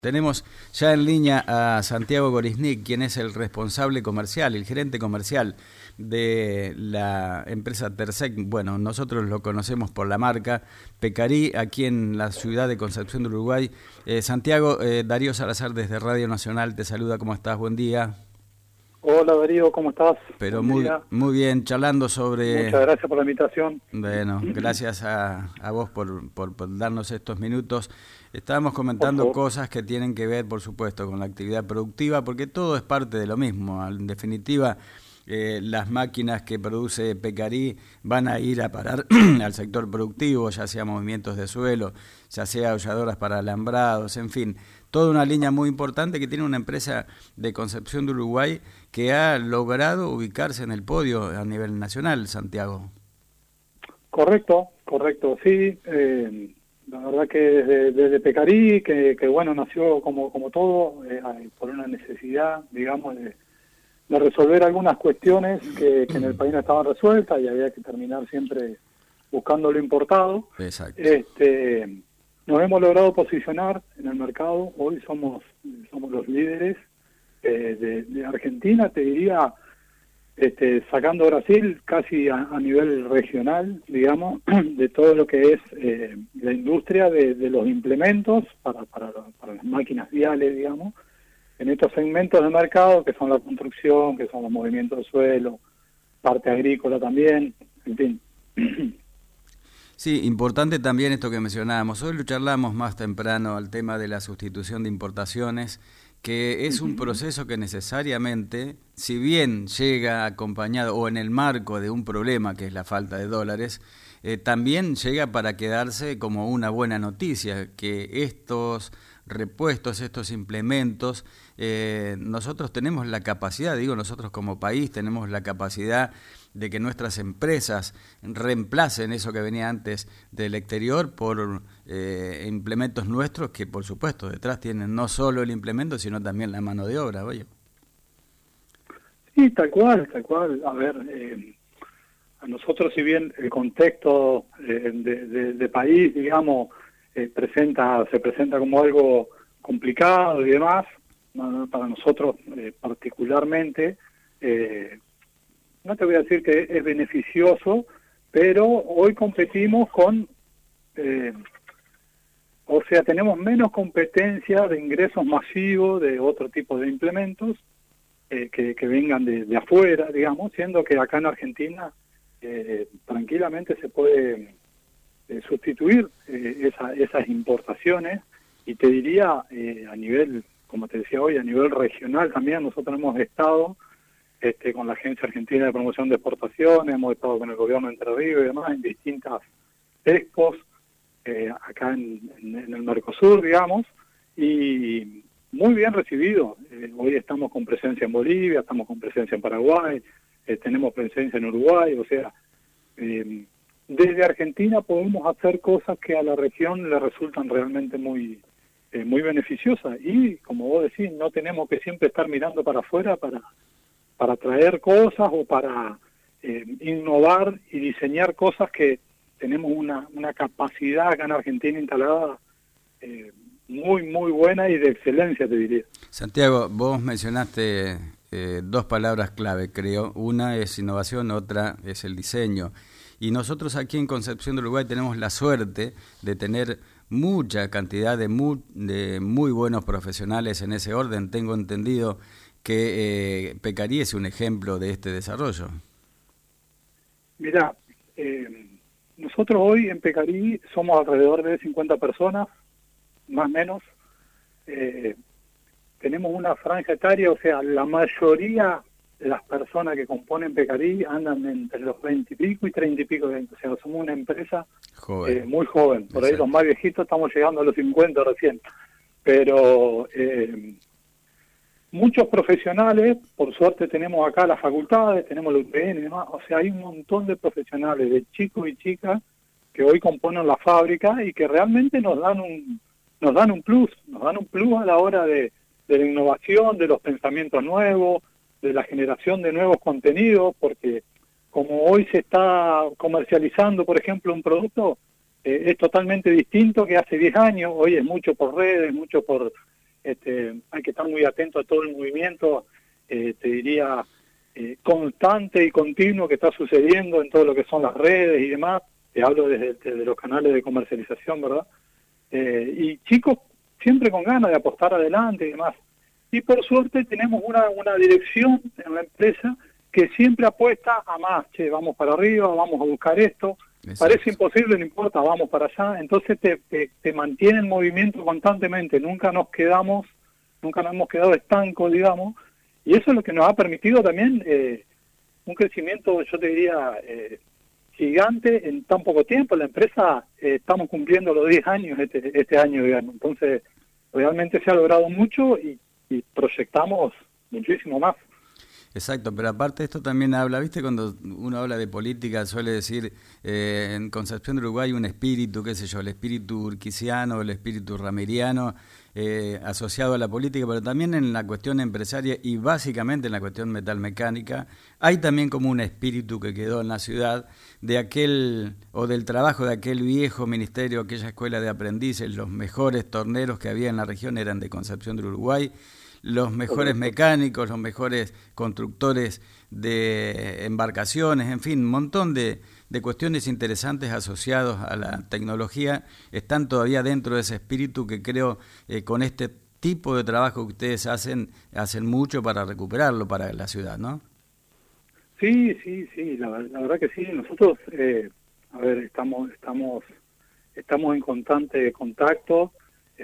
Tenemos ya en línea a Santiago Gorisnik, quien es el responsable comercial, el gerente comercial de la empresa Tersec. Bueno, nosotros lo conocemos por la marca Pecarí, aquí en la ciudad de Concepción del Uruguay. Santiago, Darío Salazar desde Radio Nacional te saluda. ¿Cómo estás? Buen día. Hola Darío, ¿cómo estás? Pero muy bien, charlando sobre... Muchas gracias por la invitación. Bueno, gracias a vos por darnos estos minutos. Estábamos comentando cosas que tienen que ver, por supuesto, con la actividad productiva, porque todo es parte de lo mismo. En definitiva, las máquinas que produce Pecarí van a ir a parar al sector productivo, ya sea movimientos de suelo, ya sea holladoras para alambrados, en fin, toda una línea muy importante que tiene una empresa de Concepción de Uruguay que ha logrado ubicarse en el podio a nivel nacional, Santiago. Correcto, sí. La verdad que desde Pecarí, que bueno, nació como todo, por una necesidad, digamos, de resolver algunas cuestiones que en el país no estaban resueltas y había que terminar siempre buscando lo importado. Exacto. Nos hemos logrado posicionar en el mercado. Hoy somos los líderes de Argentina, te diría, sacando Brasil casi a nivel regional, digamos, de todo lo que es la industria de los implementos para las máquinas viales, digamos, en estos segmentos de mercado que son la construcción, que son los movimientos de suelo, parte agrícola también, en fin. Sí, importante también esto que mencionábamos. Hoy lo charlamos más temprano al tema de la sustitución de importaciones, que es un proceso que necesariamente, si bien llega acompañado o en el marco de un problema que es la falta de dólares, también llega para quedarse como una buena noticia, que estos repuestos, estos implementos, nosotros tenemos la capacidad, digo nosotros como país tenemos la capacidad de que nuestras empresas reemplacen eso que venía antes del exterior por implementos nuestros que por supuesto detrás tienen no solo el implemento sino también la mano de obra. Oye. Sí, tal cual. A ver, a nosotros si bien el contexto de país, digamos, se presenta como algo complicado y demás, para nosotros particularmente, no te voy a decir que es beneficioso, pero hoy competimos tenemos menos competencia de ingresos masivos de otro tipo de implementos que vengan de afuera, digamos, siendo que acá en Argentina tranquilamente se puede sustituir esas importaciones, y te diría a nivel, como te decía hoy, a nivel regional también. Nosotros hemos estado con la Agencia Argentina de Promoción de Exportaciones, hemos estado con el gobierno de Entre Ríos y demás en distintas expos acá en el Mercosur, digamos, y muy bien recibido. Hoy estamos con presencia en Bolivia, estamos con presencia en Paraguay, tenemos presencia en Uruguay, o sea, desde Argentina podemos hacer cosas que a la región le resultan realmente muy beneficiosas, y como vos decís, no tenemos que siempre estar mirando para afuera para traer cosas o para innovar y diseñar cosas que tenemos una capacidad acá en Argentina instalada muy buena y de excelencia, te diría. Santiago, vos mencionaste dos palabras clave, creo. Una es innovación, otra es el diseño. Y nosotros aquí en Concepción del Uruguay tenemos la suerte de tener mucha cantidad de muy buenos profesionales en ese orden. Tengo entendido que Pecarí es un ejemplo de este desarrollo. Mirá, nosotros hoy en Pecarí somos alrededor de 50 personas, más o menos. Tenemos una franja etaria, o sea, la mayoría de las personas que componen Pecarí andan entre los 20 y pico y 30 y pico de años. O sea, somos una empresa muy joven. Por ahí los más viejitos estamos llegando a los 50 recién. Pero muchos profesionales, por suerte tenemos acá las facultades, tenemos la UPN y demás. O sea, hay un montón de profesionales, de chicos y chicas, que hoy componen la fábrica y que realmente nos dan un plus a la hora de la innovación, de los pensamientos nuevos, de la generación de nuevos contenidos, porque como hoy se está comercializando, por ejemplo, un producto, es totalmente distinto que hace 10 años. Hoy es mucho por redes, mucho por hay que estar muy atento a todo el movimiento, te diría, constante y continuo que está sucediendo en todo lo que son las redes y demás. Te hablo desde los canales de comercialización, ¿verdad? Y chicos siempre con ganas de apostar adelante y demás. Y por suerte tenemos una dirección en la empresa que siempre apuesta a más. Che, vamos para arriba, vamos a buscar esto. Exacto. Parece imposible, no importa, vamos para allá. Entonces te mantiene en movimiento constantemente. Nunca nos hemos quedado estancos, digamos. Y eso es lo que nos ha permitido también un crecimiento, yo te diría, gigante en tan poco tiempo. La empresa, estamos cumpliendo los 10 años este año, digamos. Entonces, realmente se ha logrado mucho y proyectamos muchísimo más. Exacto, pero aparte esto también habla, ¿viste? Cuando uno habla de política suele decir en Concepción de Uruguay un espíritu, qué sé yo, el espíritu urquiciano, el espíritu ramiriano asociado a la política, pero también en la cuestión empresaria y básicamente en la cuestión metalmecánica hay también como un espíritu que quedó en la ciudad de aquel, o del trabajo de aquel viejo ministerio, aquella escuela de aprendices. Los mejores torneros que había en la región eran de Concepción del Uruguay, los mejores mecánicos, los mejores constructores de embarcaciones, en fin, un montón de cuestiones interesantes asociadas a la tecnología están todavía dentro de ese espíritu que creo con este tipo de trabajo que ustedes hacen mucho para recuperarlo para la ciudad, ¿no? Sí, la verdad que sí. Nosotros, estamos en constante contacto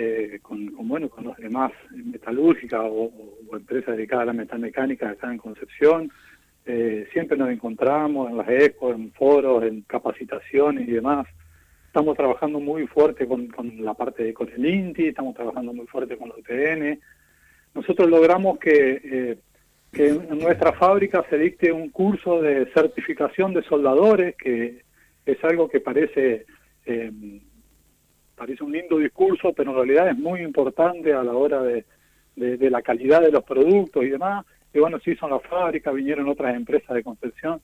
con los demás metalúrgicas o empresas dedicadas a la metalmecánica acá en Concepción. Siempre nos encontramos en las expos, en foros, en capacitaciones y demás. Estamos trabajando muy fuerte con la parte con el INTI, estamos trabajando muy fuerte con la UTN. Nosotros logramos que en nuestra fábrica se dicte un curso de certificación de soldadores, que es algo que parece un lindo discurso, pero en realidad es muy importante a la hora de la calidad de los productos y demás. Y bueno, se hizo en la fábrica, vinieron otras empresas de Concepción.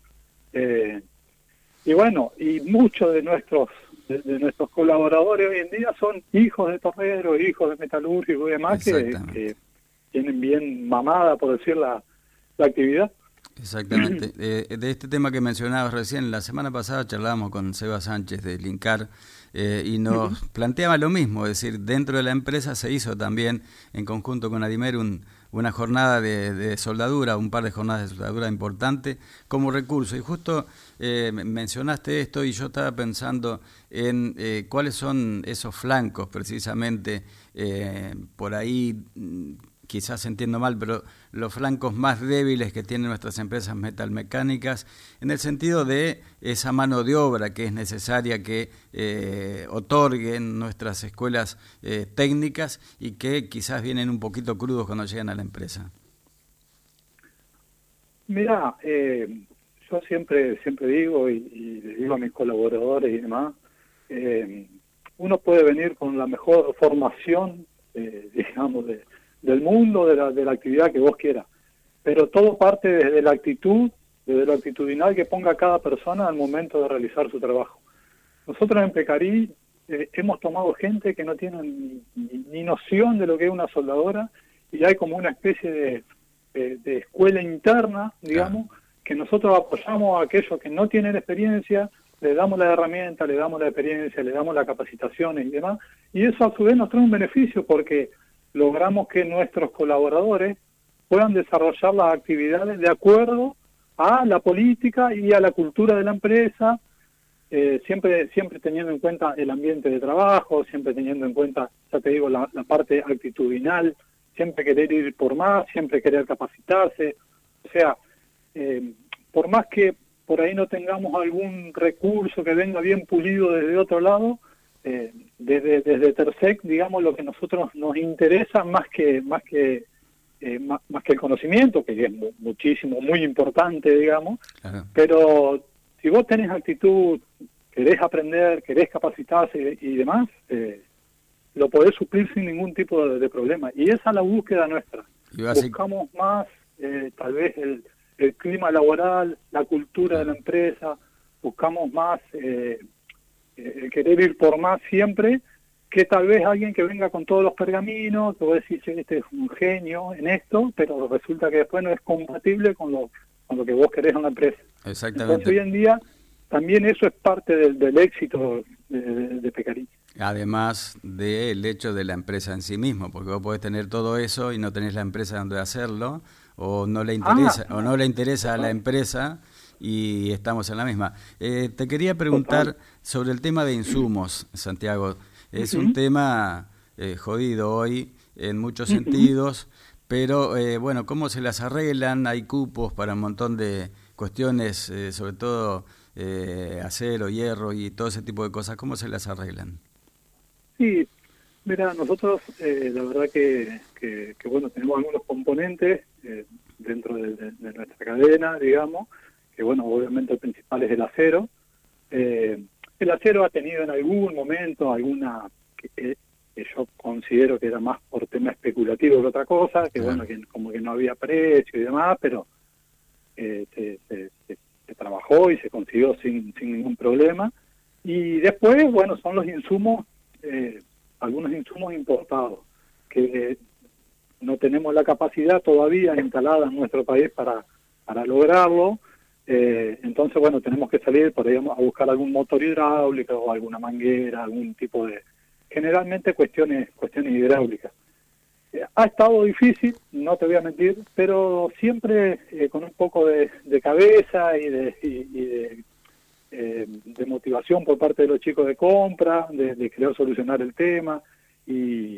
Y bueno, y muchos de nuestros colaboradores hoy en día son hijos de torreros, hijos de metalúrgicos y demás, que tienen bien mamada, por decir, la actividad. Exactamente. De este tema que mencionabas recién, la semana pasada charlábamos con Seba Sánchez de Lincar y nos planteaba lo mismo, es decir, dentro de la empresa se hizo también en conjunto con Adimer una jornada de soldadura, un par de jornadas de soldadura importante como recurso. Y justo mencionaste esto y yo estaba pensando en cuáles son esos flancos precisamente, por ahí quizás entiendo mal, pero los flancos más débiles que tienen nuestras empresas metalmecánicas en el sentido de esa mano de obra que es necesaria que otorguen nuestras escuelas técnicas y que quizás vienen un poquito crudos cuando llegan a la empresa. Mira, yo siempre digo y le digo a mis colaboradores y demás, uno puede venir con la mejor formación, digamos, del mundo, de la actividad que vos quieras, pero todo parte desde la actitud, desde lo actitudinal que ponga cada persona al momento de realizar su trabajo. Nosotros en Pecarí hemos tomado gente que no tiene ni noción de lo que es una soldadora, y hay como una especie de escuela interna, digamos, que nosotros apoyamos a aquellos que no tienen experiencia, le damos la herramienta, le damos la experiencia, le damos las capacitaciones y demás, y eso a su vez nos trae un beneficio porque logramos que nuestros colaboradores puedan desarrollar las actividades de acuerdo a la política y a la cultura de la empresa, siempre teniendo en cuenta el ambiente de trabajo, siempre teniendo en cuenta, ya te digo, la parte actitudinal, siempre querer ir por más, siempre querer capacitarse. O sea, por más que por ahí no tengamos algún recurso que venga bien pulido desde otro lado, desde Tersec, digamos, lo que a nosotros nos interesa más que el conocimiento, que es muchísimo, muy importante, digamos, pero si vos tenés actitud, querés aprender, querés capacitarse y demás, lo podés suplir sin ningún tipo de problema. Y esa es la búsqueda nuestra. Buscamos más, tal vez, el clima laboral, la cultura de la empresa, buscamos más el querer ir por más siempre que tal vez alguien que venga con todos los pergaminos, te voy a decir que este es un genio en esto, pero resulta que después no es compatible con lo que vos querés en la empresa. Exactamente. Entonces hoy en día también eso es parte del éxito de Pecarí. Además del hecho de la empresa en sí mismo, porque vos podés tener todo eso y no tenés la empresa donde hacerlo, o no le interesa a la empresa, y estamos en la misma. Te quería preguntar sobre el tema de insumos, Santiago. Es un tema jodido hoy en muchos sentidos, pero bueno, ¿cómo se las arreglan? Hay cupos para un montón de cuestiones, sobre todo acero, hierro y todo ese tipo de cosas. ¿Cómo se las arreglan? Sí, mira, nosotros la verdad que bueno, tenemos algunos componentes dentro de nuestra cadena, digamos, que bueno, obviamente el principal es el acero. El acero ha tenido en algún momento alguna que yo considero que era más por tema especulativo que otra cosa, que bueno, que como que no había precio y demás, pero se trabajó y se consiguió sin ningún problema. Y después, bueno, son los insumos, algunos insumos importados, que no tenemos la capacidad todavía instalada en nuestro país para lograrlo. Entonces, bueno, tenemos que salir por ahí a buscar algún motor hidráulico o alguna manguera, algún tipo de... Generalmente cuestiones hidráulicas. Ha estado difícil, no te voy a mentir, pero siempre con un poco de cabeza y de motivación por parte de los chicos de compra, de querer solucionar el tema, y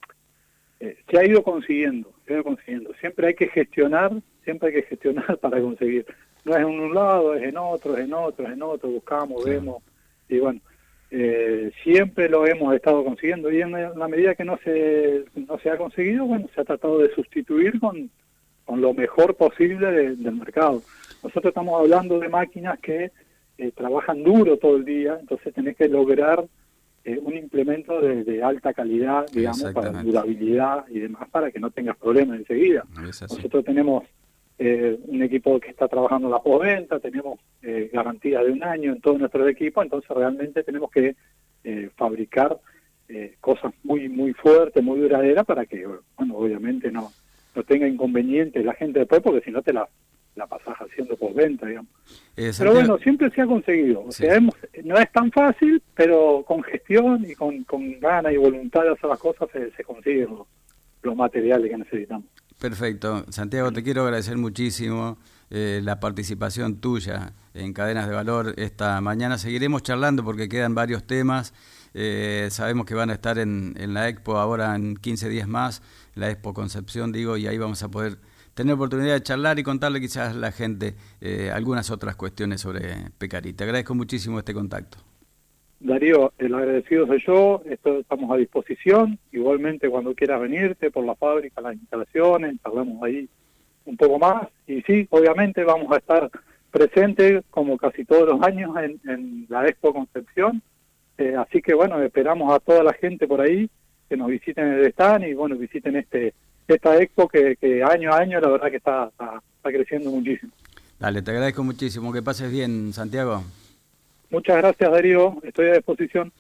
se ha ido consiguiendo. Siempre hay que gestionar para conseguir. No es en un lado, es en otro, buscamos, vemos, y bueno, siempre lo hemos estado consiguiendo, y en la medida que no se ha conseguido, bueno, se ha tratado de sustituir con lo mejor posible del mercado. Nosotros estamos hablando de máquinas que trabajan duro todo el día, entonces tenés que lograr un implemento de alta calidad, digamos, para durabilidad y demás, para que no tengas problemas enseguida. Nosotros tenemos un equipo que está trabajando en la postventa, tenemos garantía de 1 año en todos nuestros equipos, entonces realmente tenemos que fabricar cosas muy fuertes, muy duraderas, para que, bueno, obviamente no tenga inconvenientes la gente después, porque si no te la pasás haciendo postventa, digamos. Pero bueno, siempre se ha conseguido. O sea, no es tan fácil, pero con gestión y con ganas y voluntad de hacer las cosas se consiguen los materiales que necesitamos. Perfecto. Santiago, te quiero agradecer muchísimo la participación tuya en Cadenas de Valor esta mañana. Seguiremos charlando porque quedan varios temas. Sabemos que van a estar en la Expo ahora en 15 días más, la Expo Concepción, digo, y ahí vamos a poder tener oportunidad de charlar y contarle quizás a la gente algunas otras cuestiones sobre Pecarí. Te agradezco muchísimo este contacto. Darío, el agradecido soy yo, estamos a disposición, igualmente cuando quieras venirte por la fábrica, las instalaciones, hablamos ahí un poco más, y sí, obviamente vamos a estar presentes como casi todos los años en la Expo Concepción, así que bueno, esperamos a toda la gente por ahí que nos visiten el stand y bueno, visiten esta Expo que año a año la verdad que está creciendo muchísimo. Dale, te agradezco muchísimo, que pases bien, Santiago. Muchas gracias, Darío, estoy a disposición.